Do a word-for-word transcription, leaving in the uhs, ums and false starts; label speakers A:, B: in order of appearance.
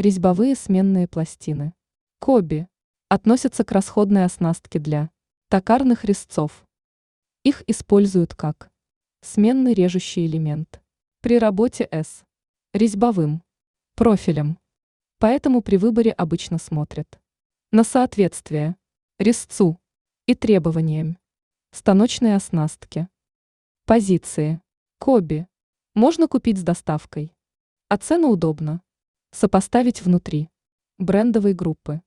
A: Резьбовые сменные пластины. Коби относятся к расходной оснастке для токарных резцов. Их используют как сменный режущий элемент при работе с резьбовым профилем. Поэтому при выборе обычно смотрят на соответствие резцу и требованиям станочной оснастки. Позиции. Коби можно купить с доставкой, а цену удобно сопоставить внутри брендовой группы.